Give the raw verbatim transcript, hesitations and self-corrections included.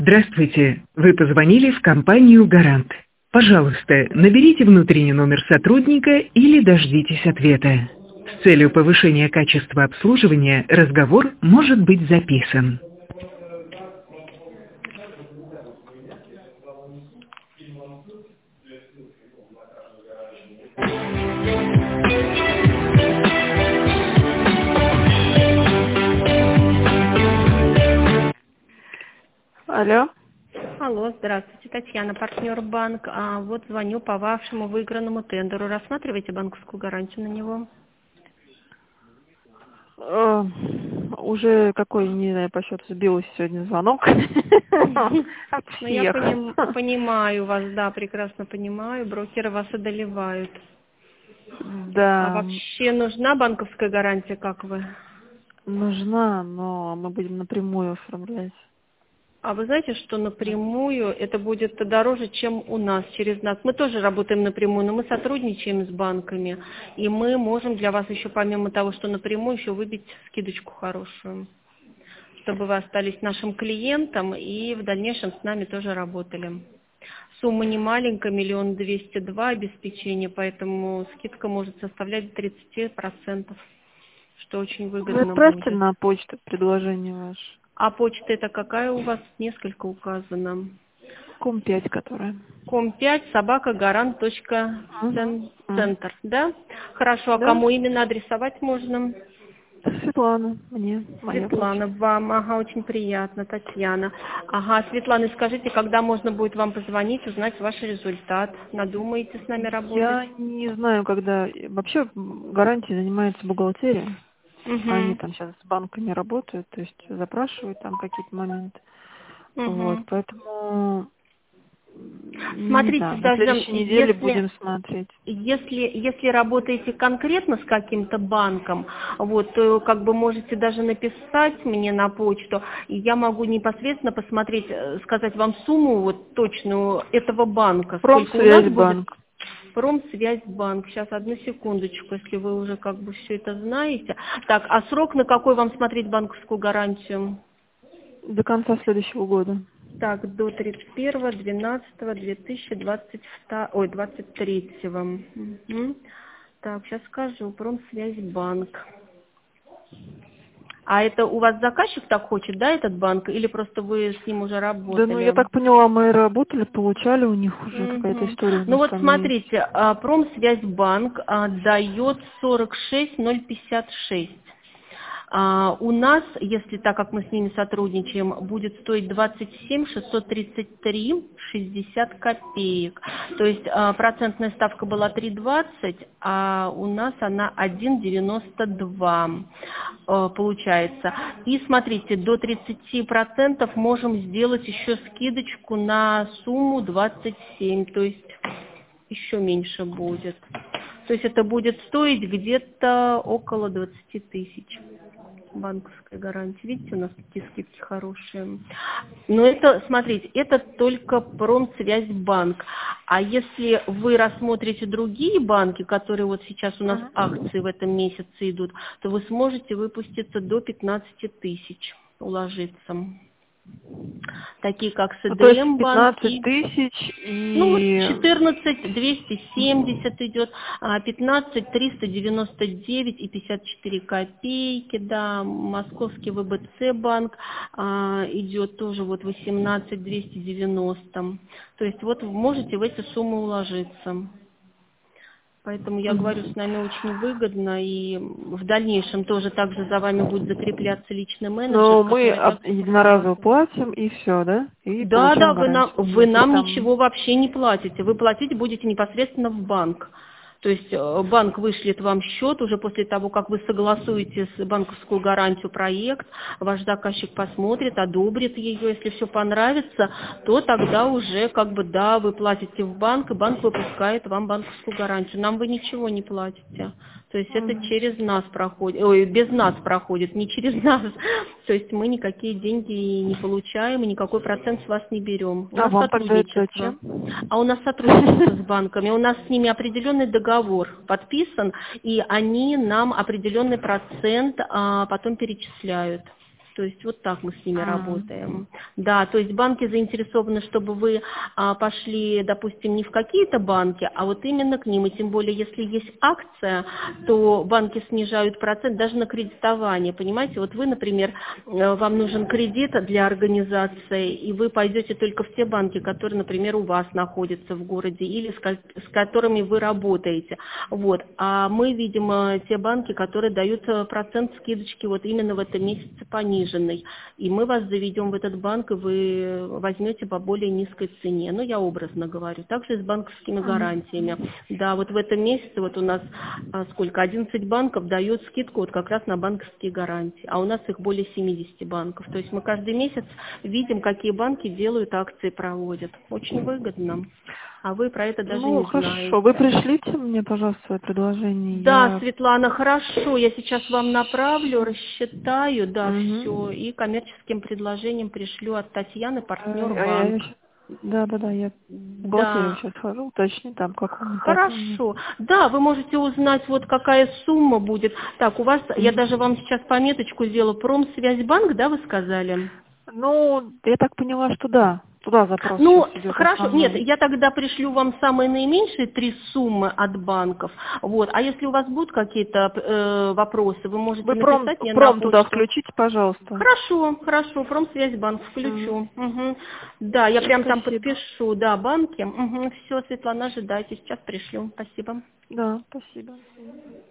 Здравствуйте, вы позвонили в компанию «Гарант». Пожалуйста, наберите внутренний номер сотрудника или дождитесь ответа. С целью повышения качества обслуживания разговор может быть записан. Алло. Алло, здравствуйте, Татьяна, партнер банк. А, вот звоню по вашему выигранному тендеру. Рассматриваете банковскую гарантию на него? Э, уже какой, не знаю, по счету сбилось сегодня звонок. От Ну, я всех. поним- понимаю вас, да, прекрасно понимаю. Брокеры вас одолевают. А Да, вообще нужна банковская гарантия, как вы? нужна, но мы будем напрямую оформлять. А вы знаете, что напрямую это будет дороже, чем у нас, через нас. Мы тоже работаем напрямую, но мы сотрудничаем с банками. И мы можем для вас еще, помимо того, что напрямую, еще выбить скидочку хорошую, чтобы вы остались нашим клиентом и в дальнейшем с нами тоже работали. Сумма не маленькая, миллион двести два обеспечения, поэтому скидка может составлять до тридцати процентов, что очень Вы выгодно отправьте будет. на почту предложение ваше. А почта это какая у вас? Несколько указано. Ком пять, которая. ком пять собака гарант точка Мгм. центр, да? Хорошо, а Да? кому именно адресовать можно? Светлана, мне, моя Светлана, почта. вам, ага, очень приятно, Татьяна. Ага, Светлана, скажите, когда можно будет вам позвонить, узнать ваш результат? Надумаете с нами работать? Я не знаю, когда... Вообще гарантией занимается бухгалтерия. Они Угу, там сейчас с банками работают, то есть запрашивают там какие-то моменты. Вот, угу. поэтому не Смотрите, знаю, на даже следующей неделе если, будем смотреть. если, если работаете конкретно с каким-то банком, вот, то как бы можете даже написать мне на почту, и я могу непосредственно посмотреть, э, сказать вам сумму вот точную этого банка, сколько у нас будет. Промсвязьбанк. Промсвязьбанк. Сейчас, одну секундочку, если вы уже как бы все это знаете. Так, а срок на какой вам смотреть банковскую гарантию? До конца следующего года. Так, до тридцать первого двенадцатого две тысячи двадцать второго, ой, двадцать третьего. Угу. Так, сейчас скажу, Промсвязьбанк. А это у вас заказчик так хочет, да, этот банк, или просто вы с ним уже Да, ну я работали? так поняла, мы работали, получали у них уже какая-то Мгм. история у Ну нас вот там есть. смотрите, а, Промсвязьбанк а, дает сорок шесть ноль пятьдесят шесть. А, у нас, если так как мы с ними сотрудничаем, будет стоить двадцать семь шестьсот тридцать три шестьдесят копеек. То есть а, процентная ставка была три двадцать, а у нас она один девяносто два а, получается. И смотрите, до тридцати процентов можем сделать еще скидочку на сумму двадцать семь, то есть еще меньше будет. То есть это будет стоить где-то около двадцати тысяч. Банковская гарантия. Видите, у нас такие скидки хорошие. Но это, смотрите, это только Промсвязьбанк. А если вы рассмотрите другие банки, которые вот сейчас у нас акции в этом месяце идут, то вы сможете выпуститься до пятнадцати тысяч, уложиться. Такие как Ну, то есть СДМ банк пятнадцать и тысяч ну вот и... четырнадцать двести семьдесят идет, а пятнадцать триста девяносто девять и пятьдесят четыре копейки, да, Московский ВБЦ банк а, идет тоже вот восемнадцать двести девяносто. То есть вот вы можете в эти суммы уложиться. Поэтому я говорю, с нами очень выгодно, и в дальнейшем тоже также за вами будет закрепляться личный менеджер, Но мы который даст об- единоразово информацию. платим, и все, да? И Да, да, получаем вы нам, гарантию. вы Никаких нам там... ничего вообще не платите. Вы платить будете непосредственно в банк. То есть э, банк вышлет вам счет уже после того, как вы согласуете с банковскую гарантию проект, ваш заказчик посмотрит, одобрит ее, если все понравится, то тогда уже как бы да, вы платите в банк, и банк выпускает вам банковскую гарантию. Нам вы ничего не платите. То есть это Мгм. через нас проходит, ой, без нас проходит, не через нас. То есть мы никакие деньги не получаем и никакой процент с вас не берем. У А нас вам тогда это сотрудничество. зачем? А у нас сотрудничество с банками. У нас с ними определенный договор подписан, и они нам определенный процент а, потом перечисляют. То есть вот так мы с ними А. работаем. Да, то есть банки заинтересованы, чтобы вы а, пошли, допустим, не в какие-то банки, а вот именно к ним. И тем более, если есть акция, то банки снижают процент даже на кредитование. Понимаете, вот вы, например, э, вам нужен кредит для организации, и вы пойдете только в те банки, которые, например, у вас находятся в городе или с, ко- с которыми вы работаете. Вот. А мы видим э, те банки, которые дают э, процент скидочки вот именно в этом месяце пониженный. И мы вас заведем в этот банк, и вы возьмете по более низкой цене. Ну, я образно говорю. Также и с банковскими гарантиями. Да, вот в этом месяце вот у нас а, сколько? одиннадцать банков дают скидку вот как раз на банковские гарантии. А у нас их более семьдесят банков. То есть мы каждый месяц видим, какие банки делают акции, проводят. Очень выгодно. А вы про это даже Ну, не хорошо. знаете. Вы пришлите мне, пожалуйста, свое предложение. Да, Я... Светлана, хорошо. Я сейчас вам направлю, рассчитаю, да, Мгм. все. И коммерческим предложением пришлю от Татьяны, партнер А я- банк. Да, да, да, я в бухгалтерию Да, сейчас хожу, уточни там, как так. хорошо. Да, вы можете узнать, вот какая сумма будет. Так, у вас, я даже вам сейчас пометочку сделала, Промсвязьбанк, да, вы сказали? Ну, я так поняла, что да. Туда запрос Ну, сейчас идет хорошо, нет, основной. я тогда пришлю вам самые наименьшие три суммы от банков. Вот, а если у вас будут какие-то э, вопросы, вы можете Вы пром, написать мне на пром туда почту. включите, пожалуйста. Хорошо, хорошо, Промсвязьбанк включу. Мгм. Мгм. Да, я прям там Спасибо. подпишу, да, банки. Угу. Все, Светлана, ожидайте, сейчас пришлю. Спасибо. Да, спасибо.